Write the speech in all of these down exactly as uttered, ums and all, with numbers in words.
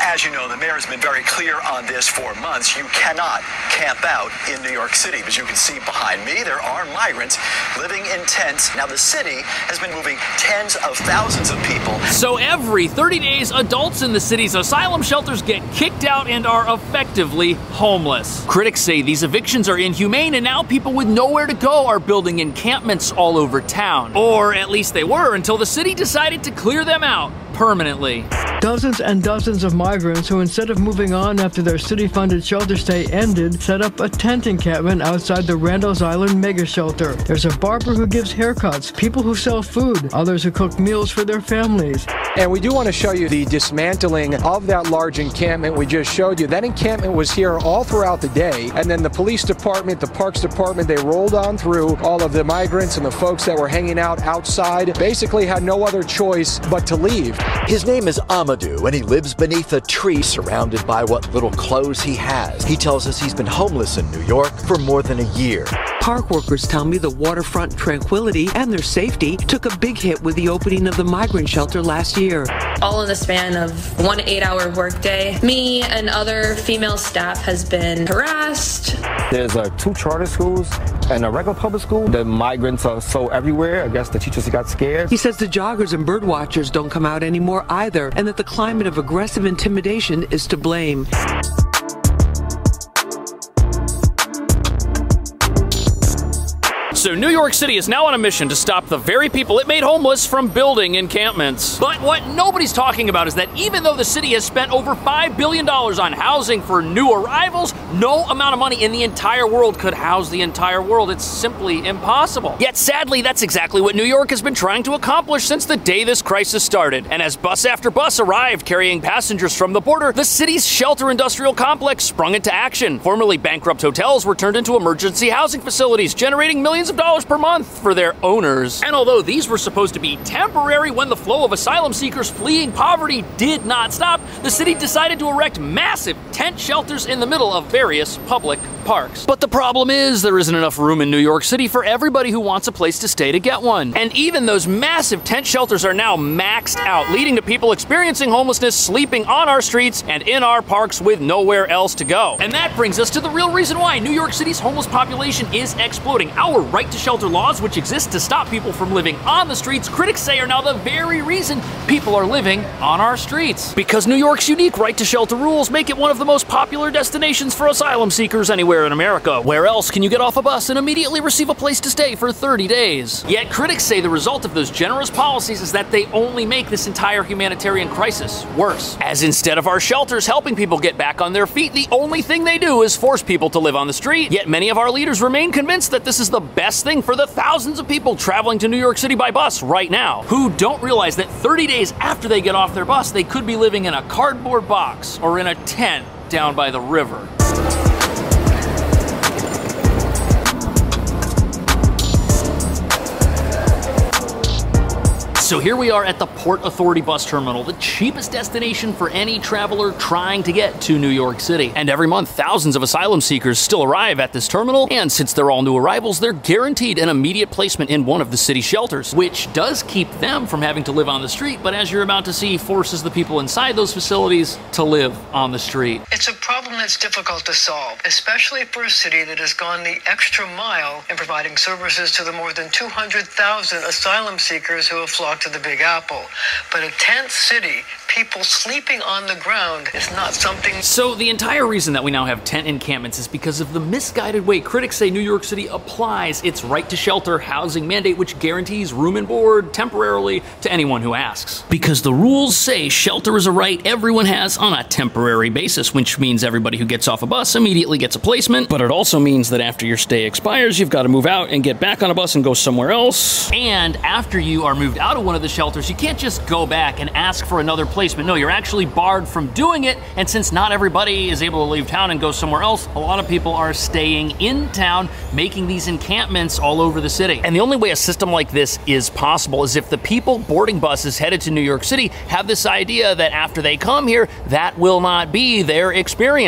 as you know, the mayor has been very clear on this for months. You cannot camp out in New York City. As you can see behind me, there are migrants living in tents. Now, the city has been moving tens of thousands of people. So every thirty days, adults in the city's asylum shelters get kicked out and are effectively homeless. Critics say these evictions are inhumane, and now people with nowhere to go are building encampments all over town. Or at least they were until the city decided to clear them out permanently. Dozens and dozens of migrants who, instead of moving on after their city-funded shelter stay ended, set up a tent encampment outside the Randall's Island mega shelter. There's a barber who gives haircuts, people who sell food, others who cook meals for their families. And we do want to show you the dismantling of that large encampment we just showed you. That encampment was here all throughout the day, and then the police department, the parks department, they rolled on through. All of the migrants and the folks that were hanging out outside basically had no other choice but to leave. His name is Amadou, and he lives beneath a tree surrounded by what little clothes he has. He tells us he's been homeless in New York for more than a year. Park workers tell me the waterfront tranquility and their safety took a big hit with the opening of the migrant shelter last year. All in the span of one eight-hour workday, me and other female staff has been harassed. There's uh, two charter schools and a regular public school. The migrants are so everywhere. I guess the teachers got scared. He says the joggers and bird watchers don't come out anymore either, and that the climate of aggressive intimidation is to blame. So New York City is now on a mission to stop the very people it made homeless from building encampments. But what nobody's talking about is that even though the city has spent over five billion dollars on housing for new arrivals, no amount of money in the entire world could house the entire world. It's simply impossible. Yet sadly, that's exactly what New York has been trying to accomplish since the day this crisis started. And as bus after bus arrived carrying passengers from the border, the city's shelter industrial complex sprung into action. Formerly bankrupt hotels were turned into emergency housing facilities, generating millions of dollars per month for their owners. And although these were supposed to be temporary when the flow of asylum seekers fleeing poverty did not stop, the city decided to erect massive tent shelters in the middle of various public parks. But the problem is there isn't enough room in New York City for everybody who wants a place to stay to get one. And even those massive tent shelters are now maxed out, leading to people experiencing homelessness sleeping on our streets and in our parks with nowhere else to go. And that brings us to the real reason why New York City's homeless population is exploding. Our right to shelter laws, which exist to stop people from living on the streets, critics say are now the very reason people are living on our streets. Because New York's unique right to shelter rules make it one of the most popular destinations for asylum seekers anywhere in America. Where else can you get off a bus and immediately receive a place to stay for thirty days? Yet critics say the result of those generous policies is that they only make this entire humanitarian crisis worse. As instead of our shelters helping people get back on their feet, the only thing they do is force people to live on the street. Yet many of our leaders remain convinced that this is the best thing for the thousands of people traveling to New York City by bus right now, who don't realize that thirty days after they get off their bus, they could be living in a cardboard box or in a tent down by the river. So here we are at the Port Authority bus terminal, the cheapest destination for any traveler trying to get to New York City. And every month, thousands of asylum seekers still arrive at this terminal, and since they're all new arrivals, they're guaranteed an immediate placement in one of the city shelters, which does keep them from having to live on the street, but as you're about to see, forces the people inside those facilities to live on the street. It's a problem that's difficult to solve, especially for a city that has gone the extra mile in providing services to the more than two hundred thousand asylum seekers who have flocked to the Big Apple. But a tent city, people sleeping on the ground, is not something... So the entire reason that we now have tent encampments is because of the misguided way critics say New York City applies its right to shelter housing mandate, which guarantees room and board temporarily to anyone who asks. Because the rules say shelter is a right everyone has on a temporary basis, which means everybody who gets off a bus immediately gets a placement, but it also means that after your stay expires, you've got to move out and get back on a bus and go somewhere else. And after you are moved out of one of the shelters, you can't just go back and ask for another placement. No, you're actually barred from doing it, and since not everybody is able to leave town and go somewhere else, a lot of people are staying in town, making these encampments all over the city. And the only way a system like this is possible is if the people boarding buses headed to New York City have this idea that after they come here, that will not be their experience.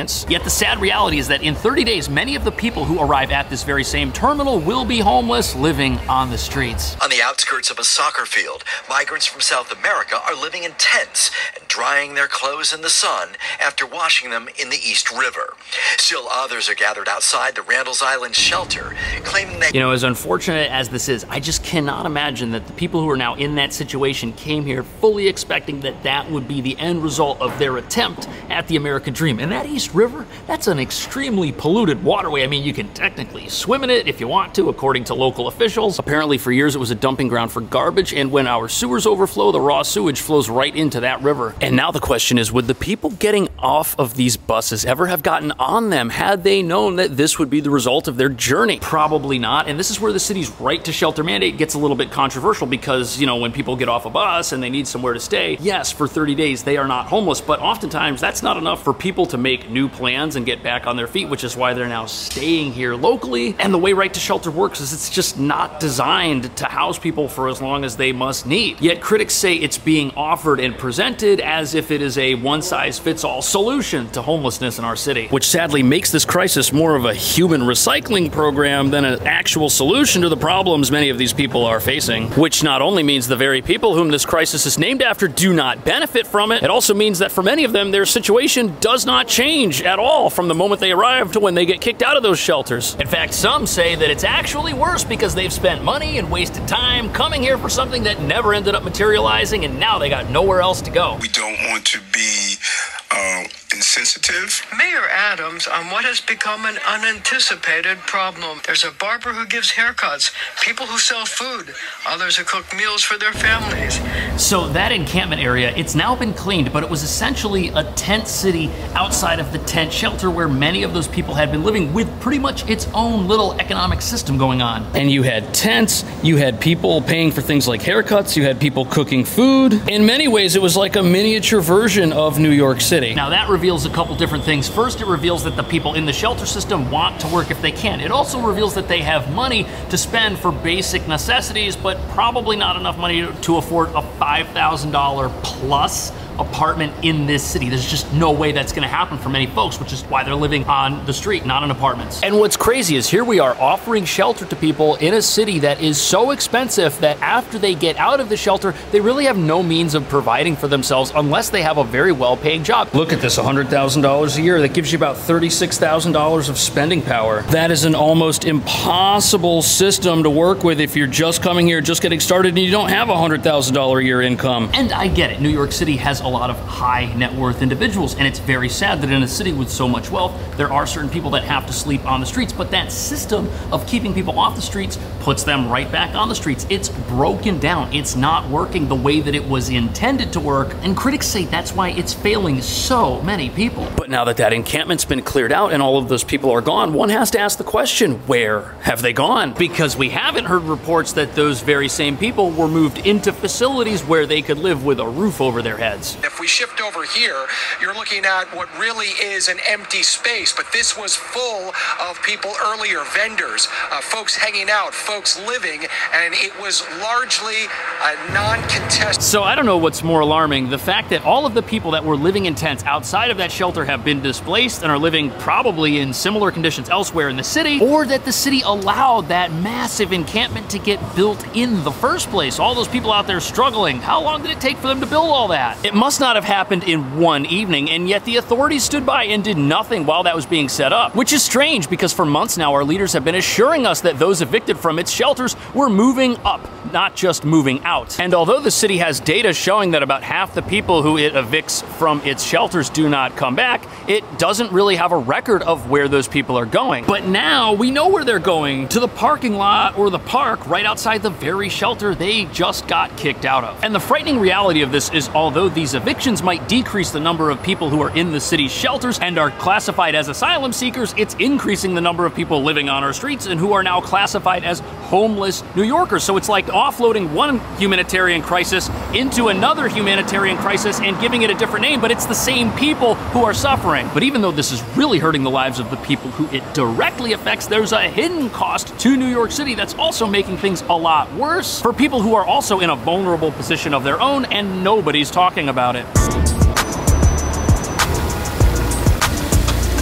convenience. Yet the sad reality is that in thirty days, many of the people who arrive at this very same terminal will be homeless, living on the streets. On the outskirts of a soccer field, migrants from South America are living in tents and drying their clothes in the sun after washing them in the East River. Still others are gathered outside the Randall's Island shelter, claiming that... You know, as unfortunate as this is, I just cannot imagine that the people who are now in that situation came here fully expecting that that would be the end result of their attempt at the American dream. And that East River, that's an extremely polluted waterway. I mean, you can technically swim in it if you want to, according to local officials. Apparently, for years, it was a dumping ground for garbage, and when our sewers overflow, the raw sewage flows right into that river. And now the question is, would the people getting off of these buses ever have gotten on them had they known that this would be the result of their journey? Probably not. And this is where the city's right to shelter mandate gets a little bit controversial because, you know, when people get off a bus and they need somewhere to stay, yes, for thirty days they are not homeless, but oftentimes that's not enough for people to make new plans and get back on their feet, which is why they're now staying here locally. And the way right to shelter works is it's just not designed to house people for as long as they must need. Yet critics say it's being offered and presented as if it is a one-size-fits-all solution to homelessness in our city, which sadly makes this crisis more of a human recycling program than an actual solution to the problems many of these people are facing. Which not only means the very people whom this crisis is named after do not benefit from it, it also means that for many of them, their situation does not change at all from the moment they arrive to when they get kicked out of those shelters. In fact, some say that it's actually worse because they've spent money and wasted time coming here for something that never ended up materializing, and now they got nowhere else to go. We don't want to be uh, insensitive. Mayor Adams on what has become an unanticipated problem. There's a barber who gives haircuts, people who sell food, others who cook meals for their families. So that encampment area, it's now been cleaned, but it was essentially a tent city outside of the tent shelter where many of those people had been living with pretty much its own little economic system going on. And you had tents, you had people paying for things like haircuts, you had people cooking food. In many ways, it was like a miniature version of New York City. Now that reveals a couple different things. First, it reveals that the people in the shelter system want to work if they can. It also reveals that they have money to spend for basic necessities, but probably not enough money to afford a five thousand dollars plus apartment in this city. There's just no way that's gonna happen for many folks, which is why they're living on the street, not in apartments. And what's crazy is here we are offering shelter to people in a city that is so expensive that after they get out of the shelter, they really have no means of providing for themselves unless they have a very well-paying job. Look at this, one hundred thousand dollars a year. That gives you about thirty-six thousand dollars of spending power. That is an almost impossible system to work with if you're just coming here, just getting started, and you don't have a one hundred thousand dollars a year income. And I get it, New York City has a lot of high net worth individuals, and it's very sad that in a city with so much wealth, there are certain people that have to sleep on the streets, but that system of keeping people off the streets puts them right back on the streets. It's broken down. It's not working the way that it was intended to work, and critics say that's why it's failing so many people. But now that that encampment's been cleared out and all of those people are gone, one has to ask the question, where have they gone? Because we haven't heard reports that those very same people were moved into facilities where they could live with a roof over their heads. If we shift over here, you're looking at what really is an empty space, but this was full of people earlier, vendors, uh, folks hanging out, folks living, and it was largely a non-contested. So I don't know what's more alarming, the fact that all of the people that were living in tents outside of that shelter have been displaced and are living probably in similar conditions elsewhere in the city, or that the city allowed that massive encampment to get built in the first place. All those people out there struggling, how long did it take for them to build all that? It must not have happened in one evening, and yet the authorities stood by and did nothing while that was being set up, which is strange because for months now our leaders have been assuring us that those evicted from its shelters were moving up, not just moving out. And although the city has data showing that about half the people who it evicts from its shelters do not come back, it doesn't really have a record of where those people are going. But now we know where they're going, to the parking lot or the park right outside the very shelter they just got kicked out of. And the frightening reality of this is although these evictions might decrease the number of people who are in the city's shelters and are classified as asylum seekers, it's increasing the number of people living on our streets and who are now classified as homeless New Yorkers. So it's like offloading one humanitarian crisis into another humanitarian crisis and giving it a different name, but it's the same people who are suffering. But even though this is really hurting the lives of the people who it directly affects, there's a hidden cost to New York City that's also making things a lot worse for people who are also in a vulnerable position of their own, and nobody's talking about it.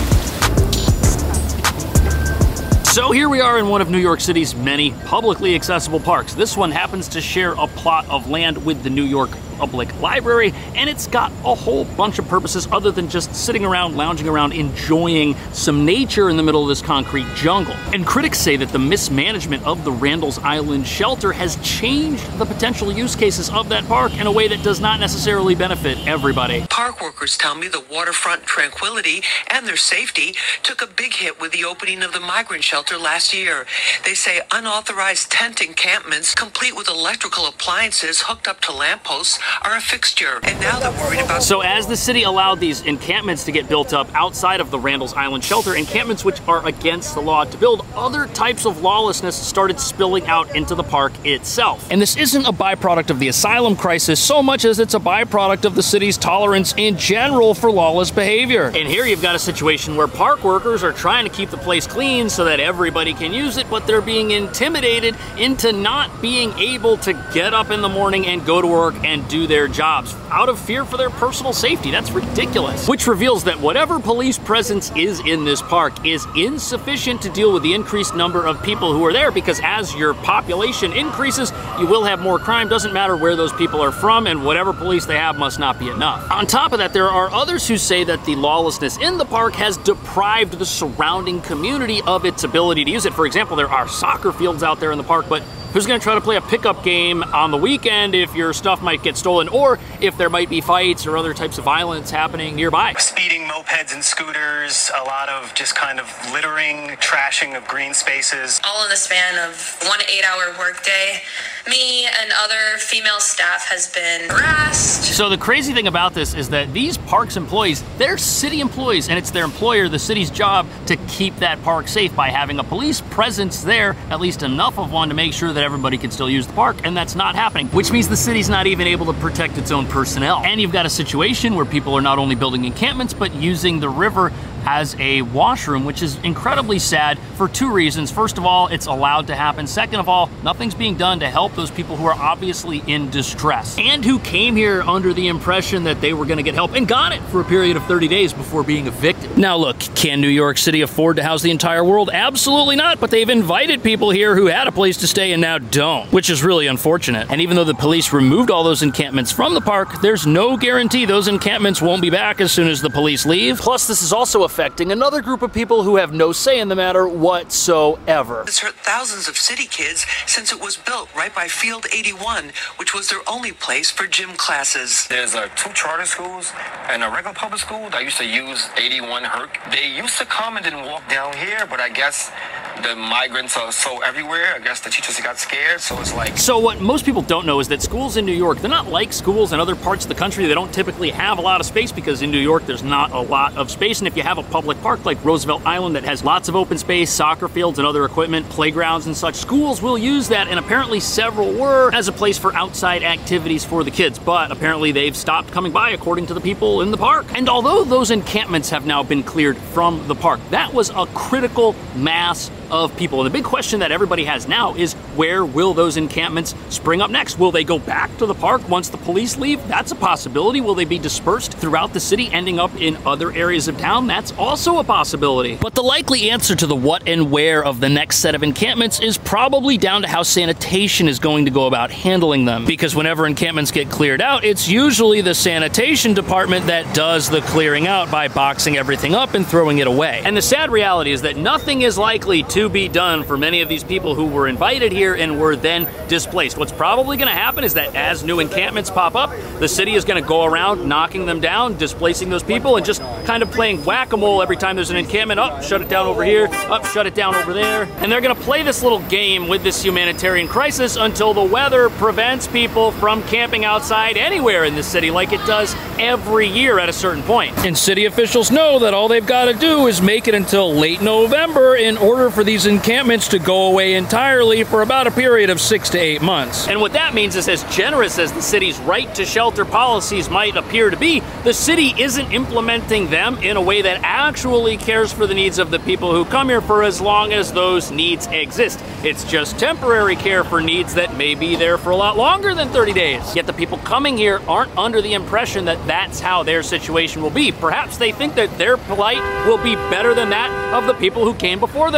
So here we are in one of New York City's many publicly accessible parks. This one happens to share a plot of land with the New York Public Library, and it's got a whole bunch of purposes other than just sitting around, lounging around, enjoying some nature in the middle of this concrete jungle. And critics say that the mismanagement of the Randall's Island shelter has changed the potential use cases of that park in a way that does not necessarily benefit everybody. Park workers tell me the waterfront tranquility and their safety took a big hit with the opening of the migrant shelter last year. They say unauthorized tent encampments, complete with electrical appliances hooked up to lampposts, are a fixture, and now they're worried about... So as the city allowed these encampments to get built up outside of the Randall's Island shelter, encampments which are against the law to build, other types of lawlessness started spilling out into the park itself. And this isn't a byproduct of the asylum crisis so much as it's a byproduct of the city's tolerance in general for lawless behavior. And here you've got a situation where park workers are trying to keep the place clean so that everybody can use it, but they're being intimidated into not being able to get up in the morning and go to work and do their jobs out of fear for their personal safety. That's ridiculous. Which reveals that whatever police presence is in this park is insufficient to deal with the increased number of people who are there, because as your population increases, you will have more crime. Doesn't matter where those people are from, and whatever police they have must not be enough. On top of that, there are others who say that the lawlessness in the park has deprived the surrounding community of its ability to use it. For example, there are soccer fields out there in the park, but who's going to try to play a pickup game on the weekend if your stuff might get stolen, or if there might be fights or other types of violence happening nearby? Speeding mopeds and scooters, a lot of just kind of littering, trashing of green spaces. All in the span of one eight-hour workday, me and other female staff has been harassed. So the crazy thing about this is that these parks employees, they're city employees, and it's their employer, the city's job, to keep that park safe by having a police presence there, at least enough of one to make sure that everybody can still use the park, and that's not happening, which means the city's not even able to protect its own personnel. And you've got a situation where people are not only building encampments, but using the river as a washroom, which is incredibly sad for two reasons. First of all, it's allowed to happen. Second of all, nothing's being done to help those people who are obviously in distress and who came here under the impression that they were going to get help and got it for a period of thirty days before being evicted. Now look, can New York City afford to house the entire world? Absolutely not, but they've invited people here who had a place to stay and now don't, which is really unfortunate. And even though the police removed all those encampments from the park, there's no guarantee those encampments won't be back as soon as the police leave. Plus, this is also affecting another group of people who have no say in the matter whatsoever. It's hurt thousands of city kids since it was built right by Field eighty-one, which was their only place for gym classes. There's uh, two charter schools and a regular public school that used to use eighty-one Herc. They used to come and then walk down here, but I guess the migrants are so everywhere. I guess the teachers got scared, so it's like... So what most people don't know is that schools in New York, they're not like schools in other parts of the country. They don't typically have a lot of space because in New York there's not a lot of space, and if you have a public park like Roosevelt Island that has lots of open space, soccer fields and other equipment, playgrounds and such, schools will use that, and apparently several were, as a place for outside activities for the kids, but apparently they've stopped coming by according to the people in the park. And although those encampments have now been cleared from the park, that was a critical mass of people. And the big question that everybody has now is, where will those encampments spring up next? Will they go back to the park once the police leave? That's a possibility. Will they be dispersed throughout the city, ending up in other areas of town? That's also a possibility. But the likely answer to the what and where of the next set of encampments is probably down to how sanitation is going to go about handling them. Because whenever encampments get cleared out, it's usually the sanitation department that does the clearing out by boxing everything up and throwing it away. And the sad reality is that nothing is likely to be done for many of these people who were invited here and were then displaced. What's probably going to happen is that as new encampments pop up, the city is going to go around knocking them down, displacing those people, and just kind of playing whack-a-mole every time there's an encampment. Up, shut it down over here, up, shut it down over there. And they're going to play this little game with this humanitarian crisis until the weather prevents people from camping outside anywhere in the city, like it does every year at a certain point. And city officials know that all they've got to do is make it until late November in order for these encampments to go away entirely for about a period of six to eight months. And what that means is, as generous as the city's right to shelter policies might appear to be, the city isn't implementing them in a way that actually cares for the needs of the people who come here for as long as those needs exist. It's just temporary care for needs that may be there for a lot longer than thirty days. Yet the people coming here aren't under the impression that that's how their situation will be. Perhaps they think that their plight will be better than that of the people who came before them. And maybe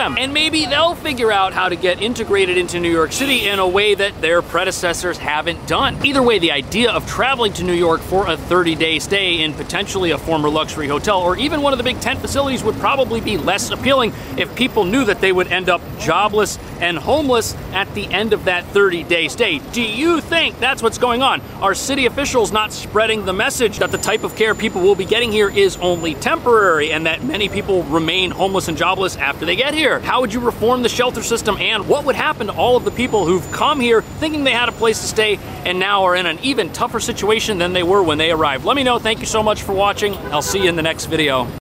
maybe they'll figure out how to get integrated into New York City in a way that their predecessors haven't done. Either way, the idea of traveling to New York for a thirty day stay in potentially a former luxury hotel or even one of the big tent facilities would probably be less appealing if people knew that they would end up jobless and homeless at the end of that thirty day stay. Do you think that's what's going on? Are city officials not spreading the message that the type of care people will be getting here is only temporary and that many people remain homeless and jobless after they get here? How would you reform the shelter system, and what would happen to all of the people who've come here thinking they had a place to stay and now are in an even tougher situation than they were when they arrived? Let me know. Thank you so much for watching. I'll see you in the next video.